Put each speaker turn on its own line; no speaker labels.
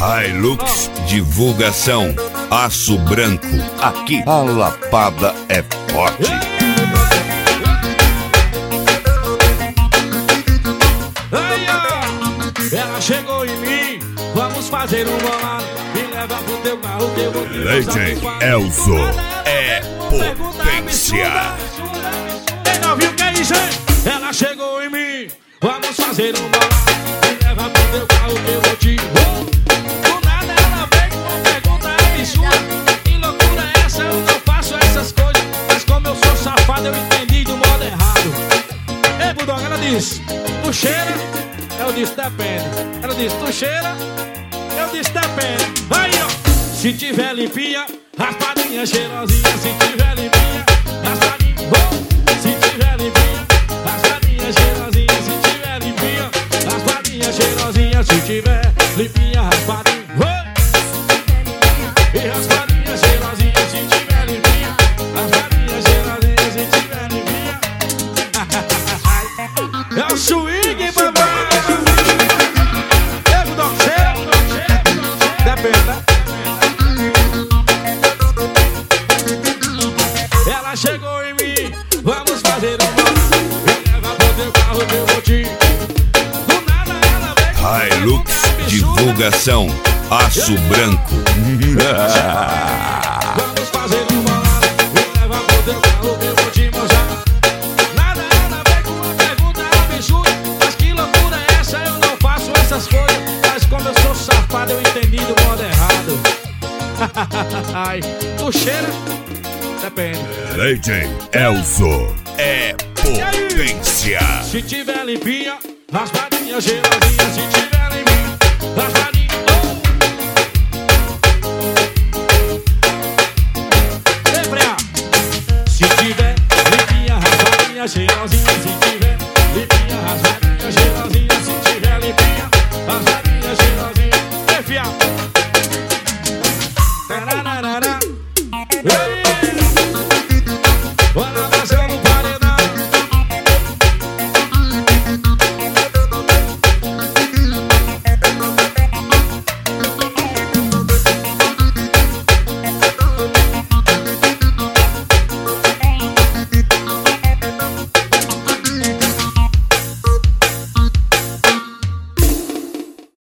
Hilux Divulgação, Aço Branco. Aqui a lapada é forte.
Ela chegou em mim, vamos fazer um bolado. Me leva pro teu carro que eu vou te
Legend Elzo é potência.
Quem não viu que é isso, hein? Ela chegou em mim, vamos fazer um bolado. Me leva pro teu carro que eu vou te... Do nada ela vem com uma pergunta absurda. Que loucura é essa? Eu não faço essas coisas. Mas como eu sou safado, eu entendi do modo errado. Ei, Bulldog, ela disse, tu cheira? Eu disse, depende. Ela disse, tu cheira? Eu disse, depende. Aí, ó. Se tiver limpinha, raspadinha cheirosinha. Se tiver limpinha, raspadinha. Oh. Se tiver limpinha, raspadinha cheirosinha. Se tiver limpinha, raspadinha cheirosinha. Se tiver limpinha, raspadinha. Oh. E raspadinha cheirosinha. Se tiver limpinha, raspadinha cheirosinha. Se tiver limpinha. É o swing, papai. Ela chegou em mim, vamos fazer um bolado. Me leva pro teu carro que eu vou te... Do nada ela vem...
Hilux Divulgação, Aço Branco.
Vamos fazer um bolado. Me leva pro teu carro que eu vou te mostrar. Nada ela vem com uma pergunta absurda. Mas que loucura é essa? Eu não faço essas coisas. Mas como eu sou safado, eu entendi do modo errado. Ai, tu cheira? Depende.
Legend Elzo é potência.
Se tiver limpinha, raspadinha cheirosinha. Se tiver limpinha, raspadinha